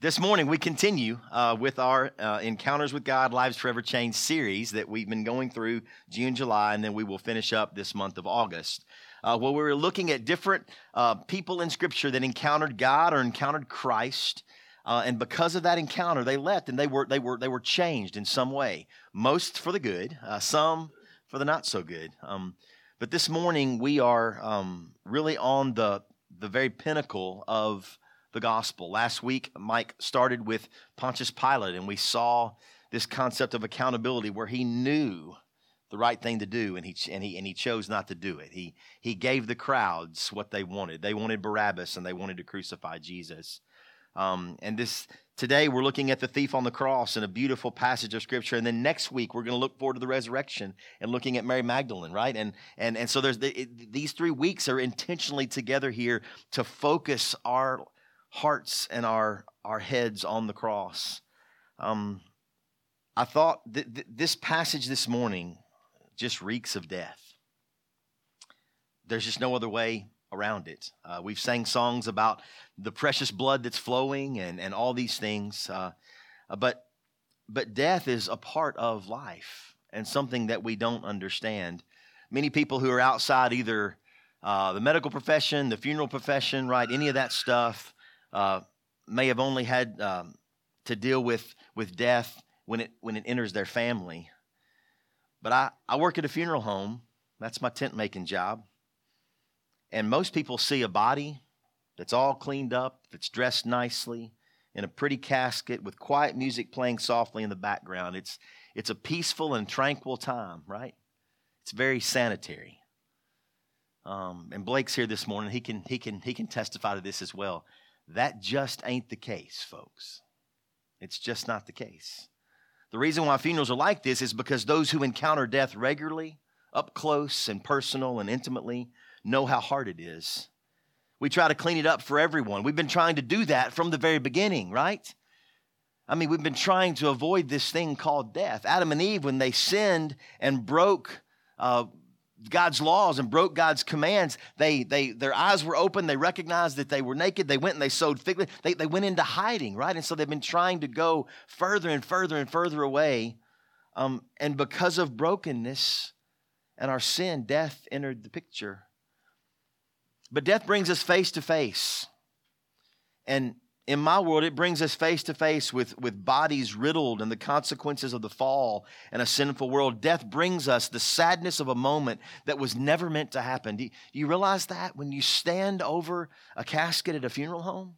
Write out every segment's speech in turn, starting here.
This morning, we continue with our Encounters with God, Lives Forever Changed series that we've been going through June, July, and then we will finish up this month of August. Where we're looking at different people in Scripture that encountered God or encountered Christ, and because of that encounter, they left and they were changed in some way. Most for the good, some for the not so good. But this morning, we are really on the very pinnacle of the gospel. Last week, Mike started with Pontius Pilate, and we saw this concept of accountability where he knew the right thing to do, and he chose not to do it. He gave the crowds what they wanted. They wanted Barabbas, and they wanted to crucify Jesus. Today we're looking at the thief on the cross in a beautiful passage of Scripture, and then next week we're going to look forward to the resurrection and looking at Mary Magdalene, right? And so these 3 weeks are intentionally together here to focus our hearts and our heads on the cross. I thought this passage this morning just reeks of death. There's just no other way around it. We've sang songs about the precious blood that's flowing and all these things, but death is a part of life and something that we don't understand. Many people who are outside either the medical profession, the funeral profession, right, any of that stuff, may have only had to deal with death when it enters their family. But I work at a funeral home. That's my tent making job. And most people see a body that's all cleaned up, that's dressed nicely, in a pretty casket with quiet music playing softly in the background. It's a peaceful and tranquil time, right? It's very sanitary. And Blake's here this morning. He can testify to this as well. That just ain't the case, folks. It's just not the case. The reason why funerals are like this is because those who encounter death regularly, up close and personal and intimately, know how hard it is. We try to clean it up for everyone. We've been trying to do that from the very beginning, right? I mean, we've been trying to avoid this thing called death. Adam and Eve, when they sinned and broke God's laws and broke God's commands, their eyes were open. They recognized that they were naked. They went and they sewed fig leaves. They went into hiding, right? And so they've been trying to go further and further and further away. And because of brokenness and our sin, death entered the picture. But death brings us face to face. And in my world, it brings us face to face with bodies riddled and the consequences of the fall and a sinful world. Death brings us the sadness of a moment that was never meant to happen. Do you realize that when you stand over a casket at a funeral home?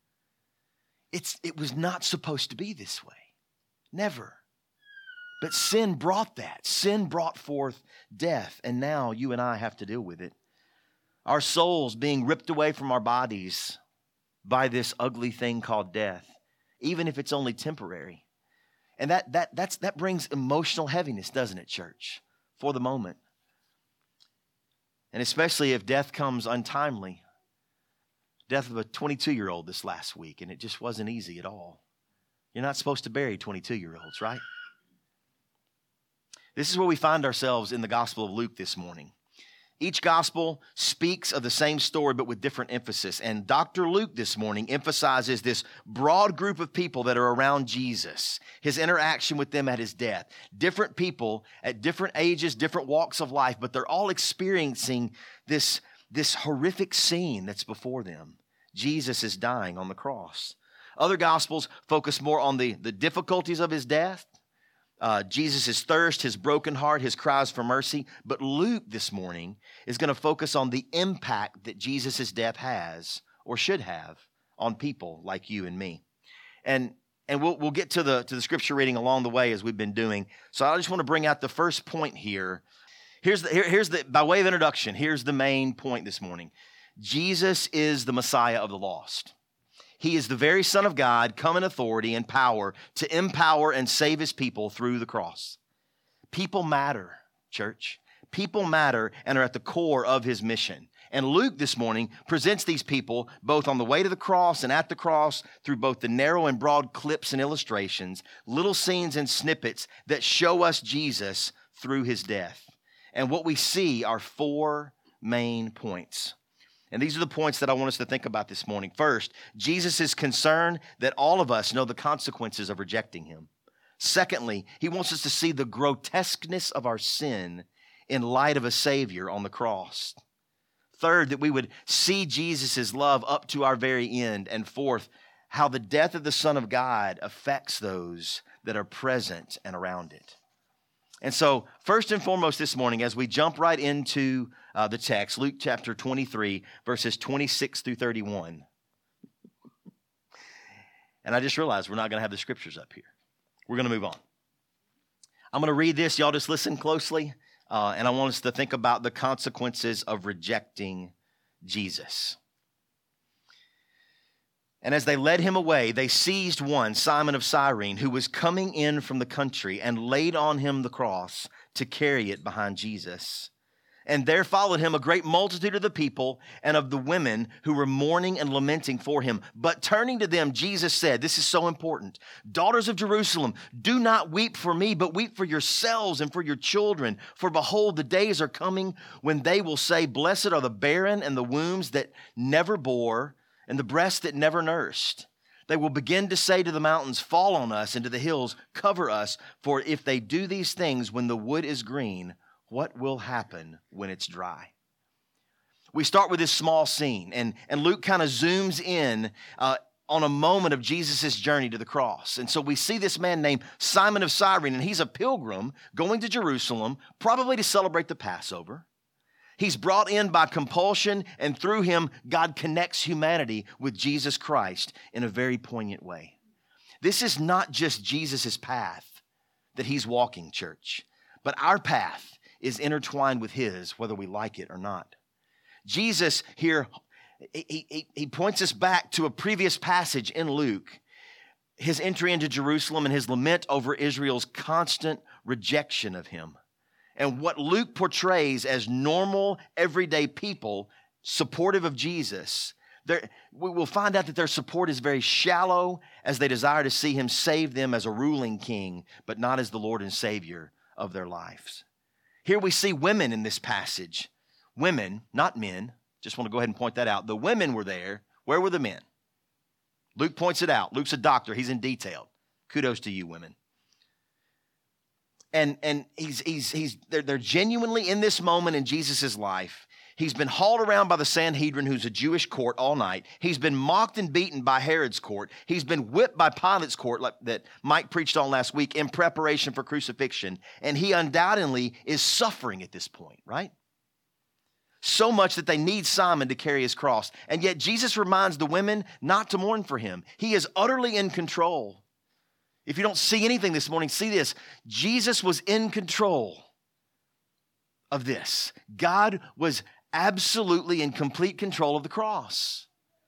It was not supposed to be this way. Never. But sin brought that. Sin brought forth death. And now you and I have to deal with it. Our souls being ripped away from our bodies by this ugly thing called death, even if it's only temporary. And that brings emotional heaviness, doesn't it, church? For the moment. And especially if death comes untimely. Death of a 22-year-old this last week, and it just wasn't easy at all. You're not supposed to bury 22-year-olds, right? This is where we find ourselves in the Gospel of Luke this morning. Each gospel speaks of the same story, but with different emphasis. And Dr. Luke this morning emphasizes this broad group of people that are around Jesus, his interaction with them at his death. Different people at different ages, different walks of life, but they're all experiencing this horrific scene that's before them. Jesus is dying on the cross. Other gospels focus more on the difficulties of his death, Jesus' thirst, his broken heart, his cries for mercy. But Luke this morning is going to focus on the impact that Jesus' death has or should have on people like you and me. And we'll get to the scripture reading along the way as we've been doing. So I just want to bring out the first point here. Here's the by way of introduction, here's the main point this morning. Jesus is the Messiah of the lost. He is the very Son of God, come in authority and power to empower and save his people through the cross. People matter, church. People matter and are at the core of his mission. And Luke this morning presents these people both on the way to the cross and at the cross through both the narrow and broad clips and illustrations, little scenes and snippets that show us Jesus through his death. And what we see are 4 main points. And these are the points that I want us to think about this morning. First, Jesus is concerned that all of us know the consequences of rejecting him. Secondly, he wants us to see the grotesqueness of our sin in light of a Savior on the cross. Third, that we would see Jesus' love up to our very end. And fourth, how the death of the Son of God affects those that are present and around it. And so, first and foremost this morning, as we jump right into the text, Luke chapter 23, verses 26 through 31. And I just realized we're not going to have the scriptures up here. We're going to move on. I'm going to read this. Y'all just listen closely. And I want us to think about the consequences of rejecting Jesus. And as they led him away, they seized one, Simon of Cyrene, who was coming in from the country, and laid on him the cross to carry it behind Jesus. And there followed him a great multitude of the people and of the women who were mourning and lamenting for him. But turning to them, Jesus said, this is so important, "Daughters of Jerusalem, do not weep for me, but weep for yourselves and for your children. For behold, the days are coming when they will say, blessed are the barren and the wombs that never bore, and the breasts that never nursed. They will begin to say to the mountains, fall on us, and to the hills, cover us. For if they do these things when the wood is green, what will happen when it's dry?" We start with this small scene, and Luke kind of zooms in on a moment of Jesus' journey to the cross. And so we see this man named Simon of Cyrene, and he's a pilgrim going to Jerusalem, probably to celebrate the Passover. He's brought in by compulsion, and through him, God connects humanity with Jesus Christ in a very poignant way. This is not just Jesus' path that he's walking, church, but our path is intertwined with his, whether we like it or not. Jesus here, he points us back to a previous passage in Luke, his entry into Jerusalem and his lament over Israel's constant rejection of him. And what Luke portrays as normal, everyday people supportive of Jesus, we will find out that their support is very shallow as they desire to see him save them as a ruling king, but not as the Lord and Savior of their lives. Here we see women in this passage. Women, not men. Just want to go ahead and point that out. The women were there. Where were the men? Luke points it out. Luke's a doctor. He's in detail. Kudos to you, women. And they're genuinely in this moment in Jesus' life. He's been hauled around by the Sanhedrin, who's a Jewish court, all night. He's been mocked and beaten by Herod's court. He's been whipped by Pilate's court, like that Mike preached on last week, in preparation for crucifixion. And he undoubtedly is suffering at this point, right? So much that they need Simon to carry his cross. And yet Jesus reminds the women not to mourn for him. He is utterly in control. If you don't see anything this morning, see this. Jesus was in control of this. God was absolutely in complete control of the cross,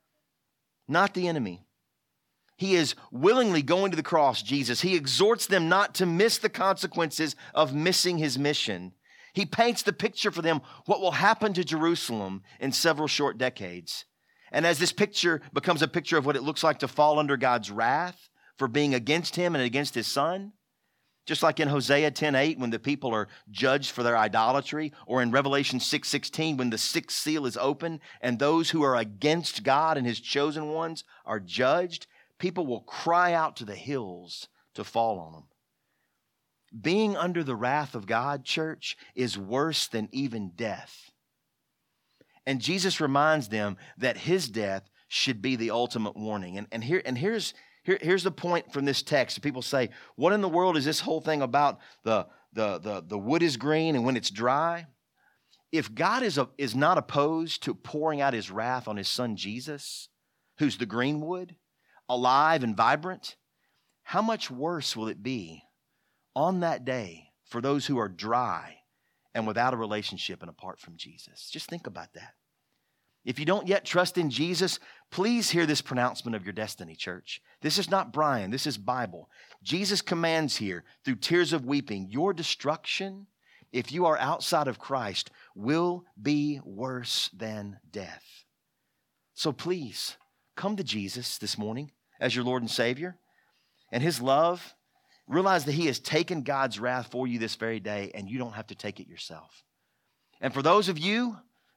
not the enemy. He is willingly going to the cross, Jesus. He exhorts them not to miss the consequences of missing his mission. He paints the picture for them what will happen to Jerusalem in several short decades. And as this picture becomes a picture of what it looks like to fall under God's wrath for being against him and against his son, just like in Hosea 10:8 when the people are judged for their idolatry, or in Revelation 6:16 when the sixth seal is open and those who are against God and his chosen ones are judged, people will cry out to the hills to fall on them. Being under the wrath of God, church, is worse than even death. And Jesus reminds them that his death should be the ultimate warning. And here's the point from this text. People say, what in the world is this whole thing about the wood is green and when it's dry? If God is not opposed to pouring out his wrath on his son Jesus, who's the green wood, alive and vibrant, how much worse will it be on that day for those who are dry and without a relationship and apart from Jesus? Just think about that. If you don't yet trust in Jesus, please hear this pronouncement of your destiny, church. This is not Brian, this is Bible. Jesus commands here through tears of weeping, your destruction, if you are outside of Christ, will be worse than death. So please, come to Jesus this morning as your Lord and Savior. And his love, realize that he has taken God's wrath for you this very day, and you don't have to take it yourself. And for those of you,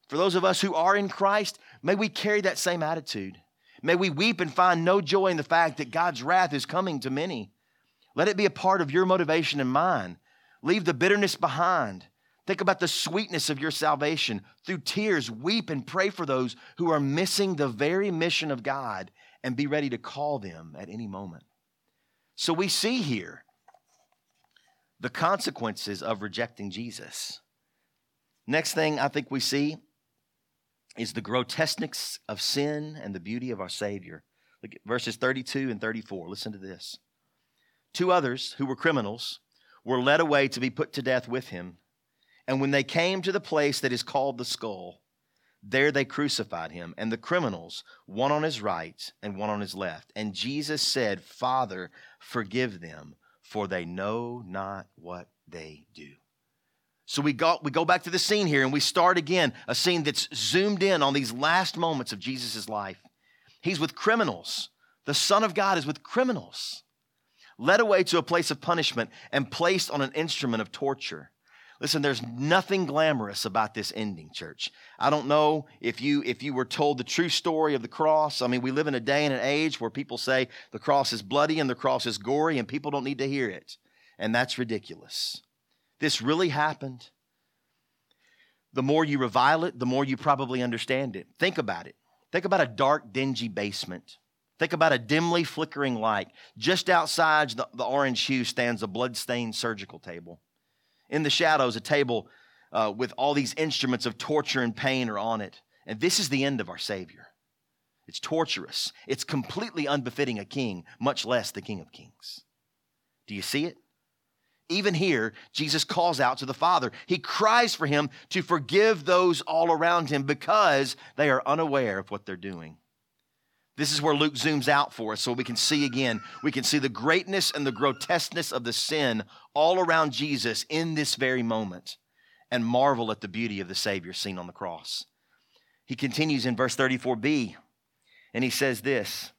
For those of us who are in Christ, may we carry that same attitude. May we weep and find no joy in the fact that God's wrath is coming to many. Let it be a part of your motivation and mine. Leave the bitterness behind. Think about the sweetness of your salvation. Through tears, weep and pray for those who are missing the very mission of God, and be ready to call them at any moment. So we see here the consequences of rejecting Jesus. Next thing I think we see is the grotesqueness of sin and the beauty of our Savior. Look at verses 32 and 34. Listen to this. 2 others who were criminals were led away to be put to death with him. And when they came to the place that is called the Skull, there they crucified him, and the criminals, one on his right and one on his left. And Jesus said, Father, forgive them, for they know not what they do. So we go back to the scene here, and we start again, a scene that's zoomed in on these last moments of Jesus' life. He's with criminals. The Son of God is with criminals, led away to a place of punishment and placed on an instrument of torture. Listen, there's nothing glamorous about this ending, church. I don't know if you were told the true story of the cross. I mean, we live in a day and an age where people say the cross is bloody and the cross is gory, and people don't need to hear it. And that's ridiculous. This really happened. The more you revile it, the more you probably understand it. Think about it. Think about a dark, dingy basement. Think about a dimly flickering light. Just outside the orange hue stands a blood-stained surgical table. In the shadows, a table with all these instruments of torture and pain are on it. And this is the end of our Savior. It's torturous. It's completely unbefitting a king, much less the King of Kings. Do you see it? Even here, Jesus calls out to the Father. He cries for him to forgive those all around him because they are unaware of what they're doing. This is where Luke zooms out for us so we can see again. We can see the greatness and the grotesqueness of the sin all around Jesus in this very moment and marvel at the beauty of the Savior seen on the cross. He continues in verse 34b, and he says this.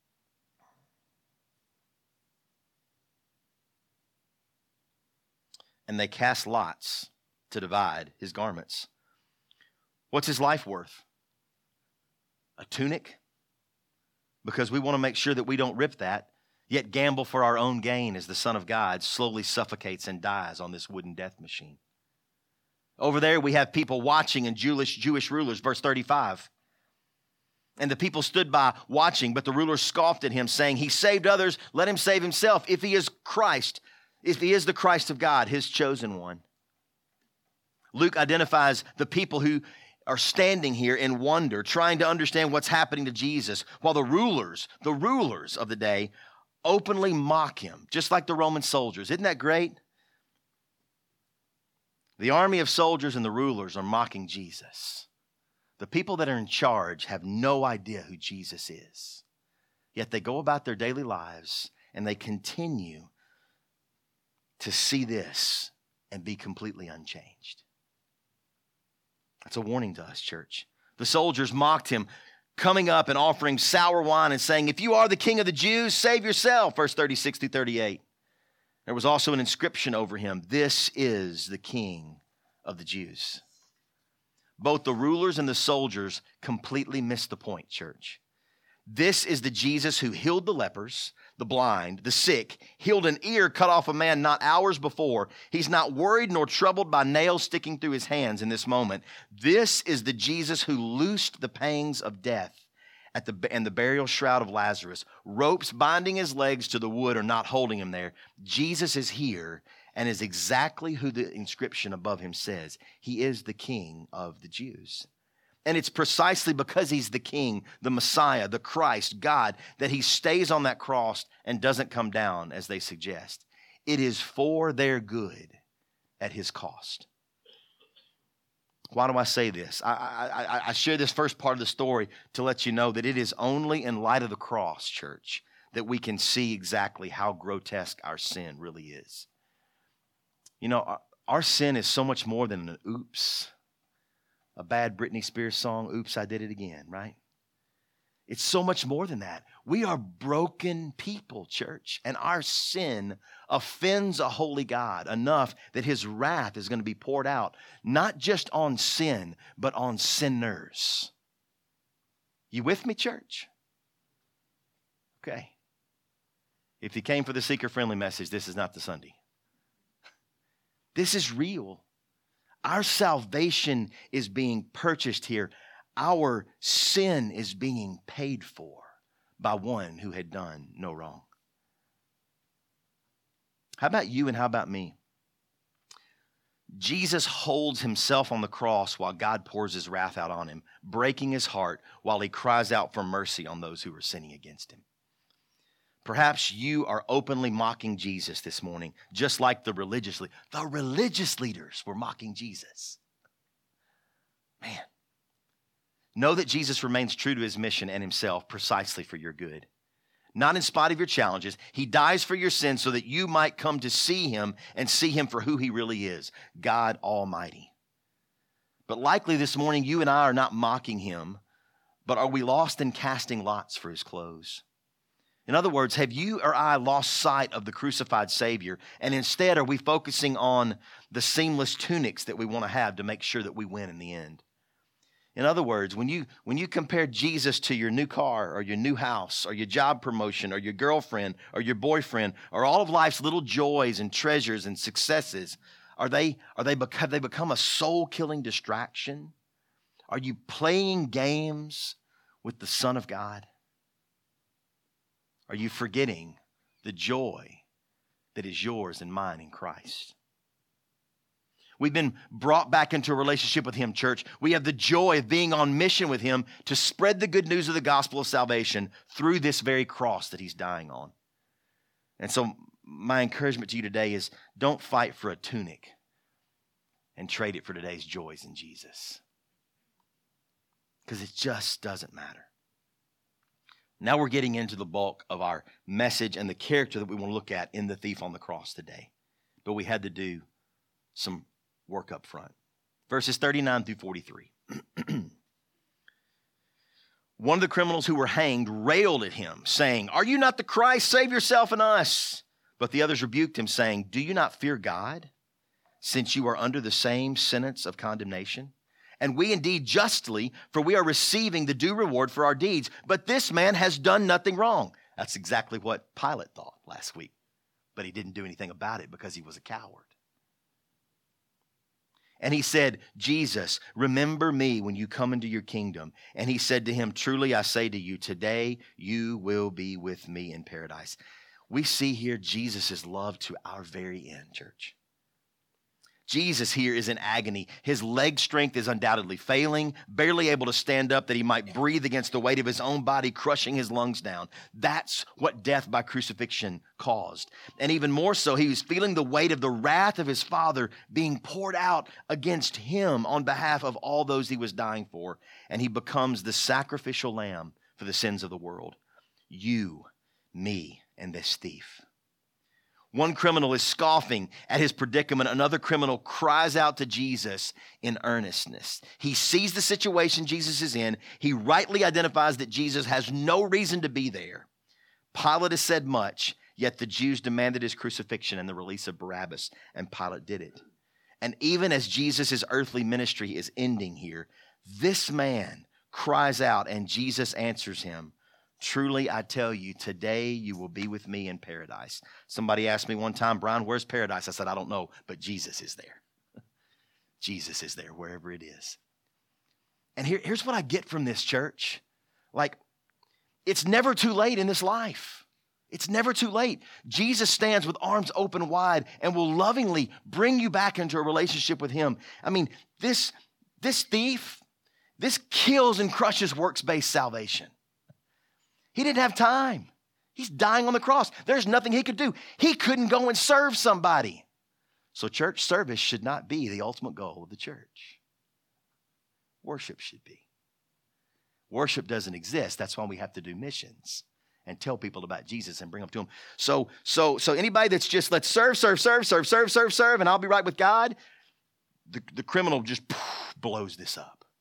And they cast lots to divide his garments. What's his life worth? A tunic? Because we want to make sure that we don't rip that, yet gamble for our own gain as the Son of God slowly suffocates and dies on this wooden death machine. Over there we have people watching and Jewish rulers, verse 35. And the people stood by watching, but the rulers scoffed at him, saying, He saved others, let him save himself, if he is Christ, if he is the Christ of God, his chosen one. Luke identifies the people who are standing here in wonder, trying to understand what's happening to Jesus, while the rulers of the day openly mock him, just like the Roman soldiers. Isn't that great? The army of soldiers and the rulers are mocking Jesus. The people that are in charge have no idea who Jesus is. Yet they go about their daily lives and they continue to see this and be completely unchanged. That's a warning to us, church. The soldiers mocked him, coming up and offering sour wine and saying, If you are the King of the Jews, save yourself, verse 36 through 38. There was also an inscription over him, This is the King of the Jews. Both the rulers and the soldiers completely missed the point, church. This is the Jesus who healed the lepers, the blind, the sick, healed an ear cut off a man not hours before. He's not worried nor troubled by nails sticking through his hands in this moment. This is the Jesus who loosed the pangs of death and the burial shroud of Lazarus. Ropes binding his legs to the wood are not holding him there. Jesus is here and is exactly who the inscription above him says. He is the King of the Jews. And it's precisely because he's the King, the Messiah, the Christ, God, that he stays on that cross and doesn't come down as they suggest. It is for their good at his cost. Why do I say this? I share this first part of the story to let you know that it is only in light of the cross, church, that we can see exactly how grotesque our sin really is. You know, our sin is so much more than an oops. A bad Britney Spears song, Oops, I Did It Again, right? It's so much more than that. We are broken people, church, and our sin offends a holy God enough that his wrath is going to be poured out, not just on sin, but on sinners. You with me, church? Okay. If you came for the seeker-friendly message, this is not the Sunday. This is real. Our salvation is being purchased here. Our sin is being paid for by one who had done no wrong. How about you and how about me? Jesus holds himself on the cross while God pours his wrath out on him, breaking his heart while he cries out for mercy on those who are sinning against him. Perhaps you are openly mocking Jesus this morning, just like the religious leaders were mocking Jesus. Man. Know that Jesus remains true to his mission and himself precisely for your good. Not in spite of your challenges. He dies for your sins so that you might come to see him and see him for who he really is, God Almighty. But likely this morning you and I are not mocking him, but are we lost in casting lots for his clothes? In other words, have you or I lost sight of the crucified Savior, and instead are we focusing on the seamless tunics that we want to have to make sure that we win in the end? In other words, when you compare Jesus to your new car or your new house or your job promotion or your girlfriend or your boyfriend or all of life's little joys and treasures and successes, have they become a soul-killing distraction? Are you playing games with the Son of God? Are you forgetting the joy that is yours and mine in Christ? We've been brought back into a relationship with him, church. We have the joy of being on mission with him to spread the good news of the gospel of salvation through this very cross that he's dying on. And so my encouragement to you today is don't fight for a tunic and trade it for today's joys in Jesus. Because it just doesn't matter. Now we're getting into the bulk of our message and the character that we want to look at in the thief on the cross today. But we had to do some work up front. Verses 39 through 43. One of the criminals who were hanged railed at him, saying, "Are you not the Christ? Save yourself and us." But the others rebuked him, saying, "Do you not fear God, since you are under the same sentence of condemnation? And we indeed justly, for we are receiving the due reward for our deeds. But this man has done nothing wrong." That's exactly what Pilate thought last week. But he didn't do anything about it because he was a coward. And he said, "Jesus, remember me when you come into your kingdom." And he said to him, "Truly I say to you, today you will be with me in paradise." We see here Jesus' love to our very end, church. Jesus here is in agony. His leg strength is undoubtedly failing, barely able to stand up that he might breathe against the weight of his own body, crushing his lungs down. That's what death by crucifixion caused. And even more so, he was feeling the weight of the wrath of his Father being poured out against him on behalf of all those he was dying for. And he becomes the sacrificial lamb for the sins of the world. You, me, and this thief. One criminal is scoffing at his predicament. Another criminal cries out to Jesus in earnestness. He sees the situation Jesus is in. He rightly identifies that Jesus has no reason to be there. Pilate has said much, yet the Jews demanded his crucifixion and the release of Barabbas, and Pilate did it. And even as Jesus' earthly ministry is ending here, this man cries out and Jesus answers him, "Truly, I tell you, today you will be with me in paradise." Somebody asked me one time, "Brian, where's paradise?" I said, "I don't know, but Jesus is there." Jesus is there wherever it is. And here's what I get from this, church. Like, it's never too late in this life. It's never too late. Jesus stands with arms open wide and will lovingly bring you back into a relationship with him. I mean, this thief, this kills and crushes works-based salvation. He didn't have time. He's dying on the cross. There's nothing he could do. He couldn't go and serve somebody. So church service should not be the ultimate goal of the church. Worship should be. Worship doesn't exist. That's why we have to do missions and tell people about Jesus and bring them to him. So anybody that's just let's serve, and I'll be right with God, the criminal just blows this up.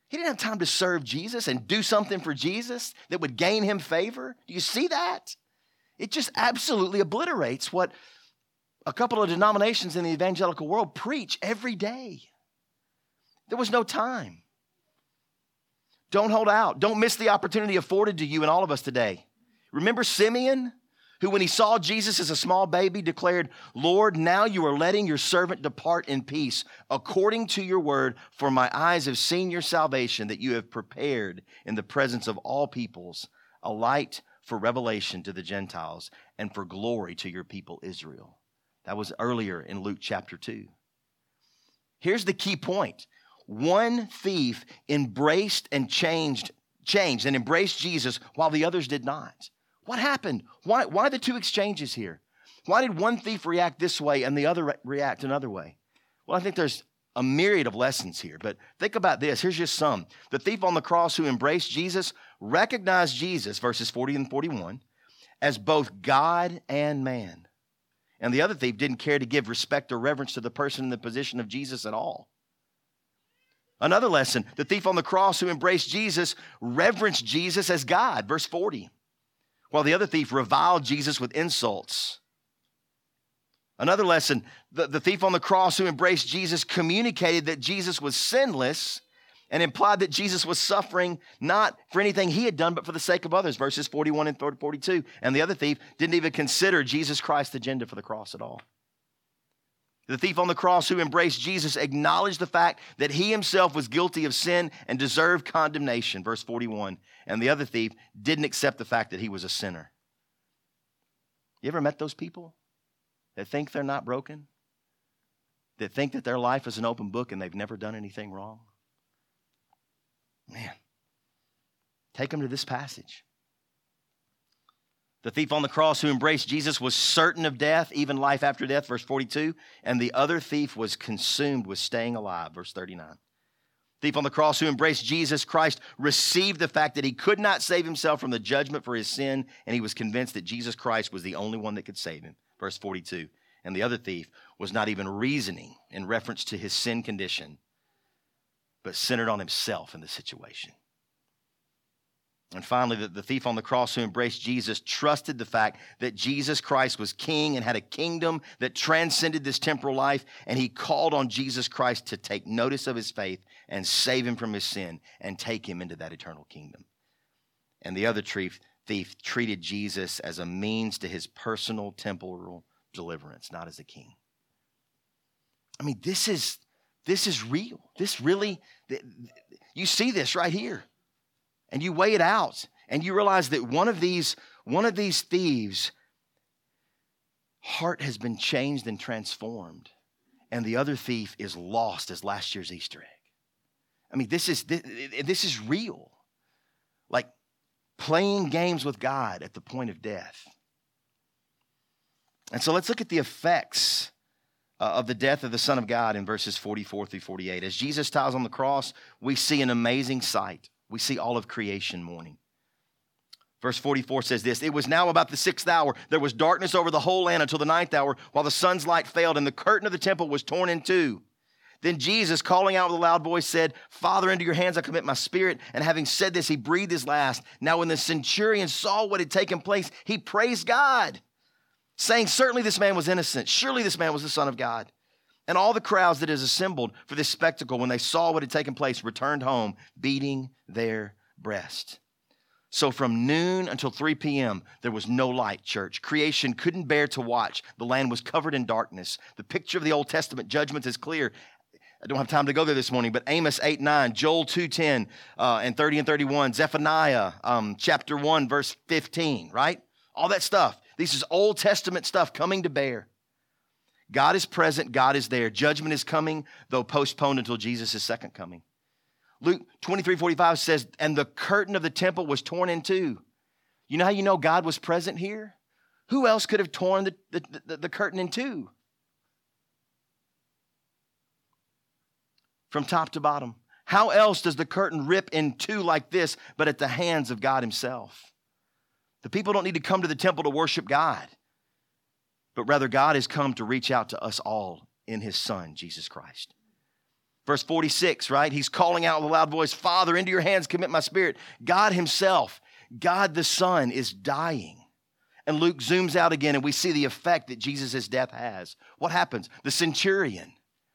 He didn't have time to serve Jesus and do something for Jesus that would gain him favor. Do you see that? It just absolutely obliterates what a couple of denominations in the evangelical world preach every day. There was no time. Don't hold out. Don't miss the opportunity afforded to you and all of us today. Remember Simeon, who when he saw Jesus as a small baby declared, "Lord, now you are letting your servant depart in peace, according to your word, for my eyes have seen your salvation that you have prepared in the presence of all peoples, a light for revelation to the Gentiles and for glory to your people Israel." That was earlier in Luke chapter 2. Here's the key point. One thief embraced and changed and embraced Jesus while the others did not. What happened? Why the two exchanges here? Why did one thief react this way and the other react another way? Well, I think there's a myriad of lessons here, but think about this. Here's just some. The thief on the cross who embraced Jesus recognized Jesus, verses 40 and 41, as both God and man. And the other thief didn't care to give respect or reverence to the person in the position of Jesus at all. Another lesson, the thief on the cross who embraced Jesus reverenced Jesus as God, verse 40, while the other thief reviled Jesus with insults. Another lesson, the thief on the cross who embraced Jesus communicated that Jesus was sinless and implied that Jesus was suffering not for anything he had done, but for the sake of others, verses 41 and 42. And the other thief didn't even consider Jesus Christ's agenda for the cross at all. The thief on the cross who embraced Jesus acknowledged the fact that he himself was guilty of sin and deserved condemnation, verse 41. And the other thief didn't accept the fact that he was a sinner. You ever met those people that think they're not broken? That think that their life is an open book and they've never done anything wrong? Man, take them to this passage. The thief on the cross who embraced Jesus was certain of death, even life after death, verse 42. And the other thief was consumed with staying alive, verse 39. The thief on the cross who embraced Jesus Christ received the fact that he could not save himself from the judgment for his sin, and he was convinced that Jesus Christ was the only one that could save him, verse 42. And the other thief was not even reasoning in reference to his sin condition, but centered on himself in the situation. And finally, the thief on the cross who embraced Jesus trusted the fact that Jesus Christ was king and had a kingdom that transcended this temporal life, and he called on Jesus Christ to take notice of his faith and save him from his sin and take him into that eternal kingdom. And the other thief treated Jesus as a means to his personal temporal deliverance, not as a king. I mean, this is real. This really, you see this right here. And you weigh it out, and you realize that one of these thieves' heart has been changed and transformed, and the other thief is lost as last year's Easter egg. I mean, this is real. Like playing games with God at the point of death. And so let's look at the effects of the death of the Son of God in verses 44 through 48. As Jesus dies on the cross, we see an amazing sight. We see all of creation mourning. Verse 44 says this: "It was now about the 6th hour. There was darkness over the whole land until the 9th hour, while the sun's light failed, and the curtain of the temple was torn in two. Then Jesus, calling out with a loud voice, said, 'Father, into your hands I commit my spirit.' And having said this, he breathed his last. Now when the centurion saw what had taken place, he praised God, saying, 'Certainly this man was innocent. Surely this man was the Son of God.' And all the crowds that is assembled for this spectacle, when they saw what had taken place, returned home, beating their breast." So from noon until 3 p.m., there was no light, church. Creation couldn't bear to watch. The land was covered in darkness. The picture of the Old Testament judgment is clear. I don't have time to go there this morning, but Amos 8:9, Joel 2:10, and 30 and 31, Zephaniah chapter 1, verse 15, right? All that stuff. This is Old Testament stuff coming to bear. God is present. God is there. Judgment is coming, though postponed until Jesus' second coming. Luke 23:45 says, "And the curtain of the temple was torn in two." You know how you know God was present here? Who else could have torn the curtain in two? From top to bottom. How else does the curtain rip in two like this but at the hands of God himself? The people don't need to come to the temple to worship God, but rather God has come to reach out to us all in his Son, Jesus Christ. Verse 46, right? He's calling out with a loud voice, Father, into your hands commit my spirit. God himself, God the Son, is dying. And Luke zooms out again, and we see the effect that Jesus' death has. What happens? The centurion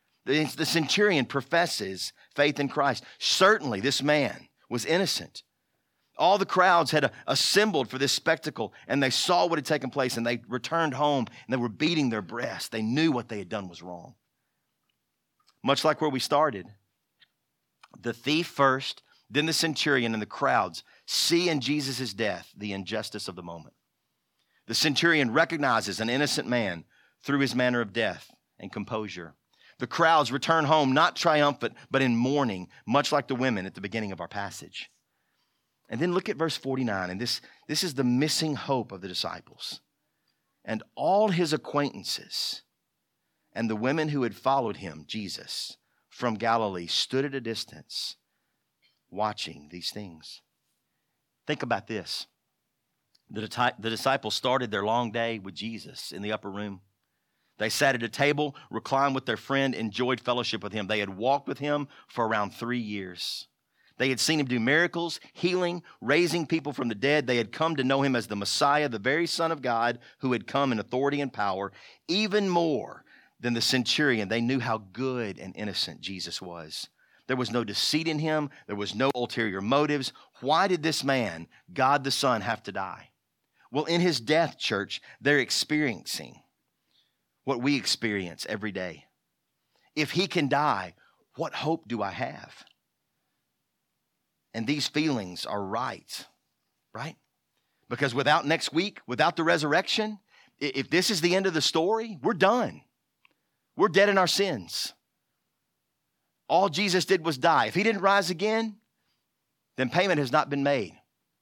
professes faith in Christ. Certainly, this man was innocent. All the crowds had assembled for this spectacle, and they saw what had taken place, and they returned home, and they were beating their breasts. They knew what they had done was wrong. Much like where we started, the thief first, then the centurion and the crowds see in Jesus' death the injustice of the moment. The centurion recognizes an innocent man through his manner of death and composure. The crowds return home not triumphant, but in mourning, much like the women at the beginning of our passage. And then look at verse 49, and this is the missing hope of the disciples. And all his acquaintances and the women who had followed him, Jesus, from Galilee, stood at a distance watching these things. Think about this. The disciples started their long day with Jesus in the upper room. They sat at a table, reclined with their friend, enjoyed fellowship with him. They had walked with him for around 3 years. They had seen him do miracles, healing, raising people from the dead. They had come to know him as the Messiah, the very Son of God, who had come in authority and power. Even more than the centurion, they knew how good and innocent Jesus was. There was no deceit in him. There was no ulterior motives. Why did this man, God the Son, have to die? Well, in his death, church, they're experiencing what we experience every day. If he can die, what hope do I have? And these feelings are right? Because without next week, without the resurrection, if this is the end of the story, we're done. We're dead in our sins. All Jesus did was die. If he didn't rise again, then payment has not been made.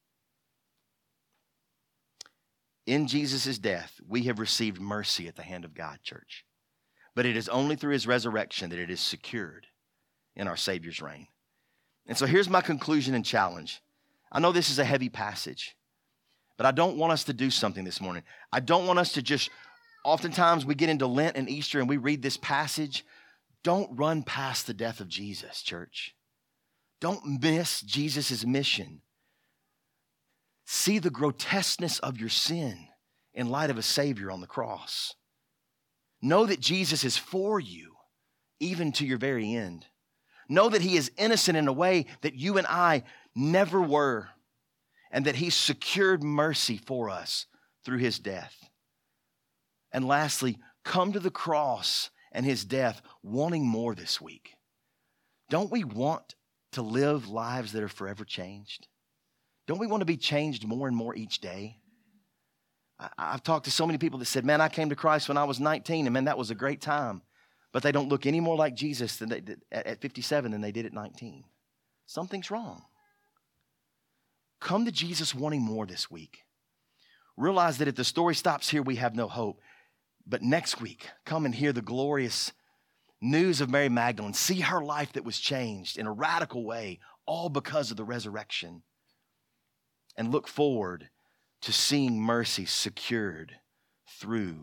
In Jesus' death, we have received mercy at the hand of God, church. But it is only through his resurrection that it is secured in our Savior's reign. And so here's my conclusion and challenge. I know this is a heavy passage, but I don't want us to do something this morning. I don't want us to just, oftentimes we get into Lent and Easter and we read this passage. Don't run past the death of Jesus, church. Don't miss Jesus' mission. See the grotesqueness of your sin in light of a Savior on the cross. Know that Jesus is for you, even to your very end. Know that he is innocent in a way that you and I never were, and that he secured mercy for us through his death. And lastly, come to the cross and his death wanting more this week. Don't we want to live lives that are forever changed? Don't we want to be changed more and more each day? I've talked to so many people that said, man, I came to Christ when I was 19, and man, that was a great time. But they don't look any more like Jesus than they did at 57 than they did at 19. Something's wrong. Come to Jesus wanting more this week. Realize that if the story stops here, we have no hope. But next week, come and hear the glorious news of Mary Magdalene. See her life that was changed in a radical way, all because of the resurrection. And look forward to seeing mercy secured through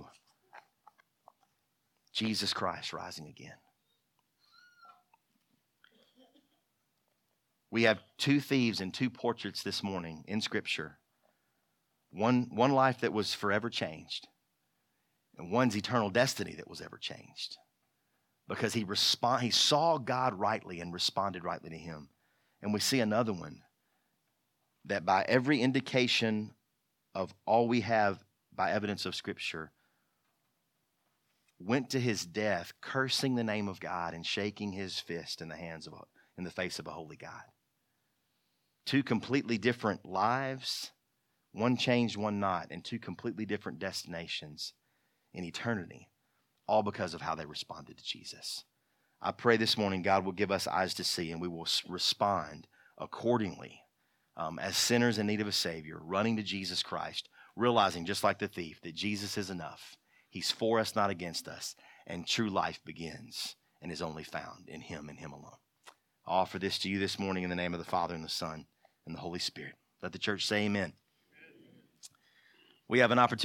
Jesus Christ rising again. We have two thieves and two portraits this morning in Scripture. One life that was forever changed, and one's eternal destiny that was ever changed. Because he saw God rightly and responded rightly to him. And we see another one that by every indication of all we have by evidence of Scripture, went to his death cursing the name of God and shaking his fist in the face of a holy God. Two completely different lives, one changed, one not, and two completely different destinations in eternity, all because of how they responded to Jesus. I pray this morning God will give us eyes to see, and we will respond accordingly as sinners in need of a Savior, running to Jesus Christ, realizing, just like the thief, that Jesus is enough. He's for us, not against us, and true life begins and is only found in him and him alone. I offer this to you this morning in the name of the Father and the Son and the Holy Spirit. Let the church say amen. We have an opportunity.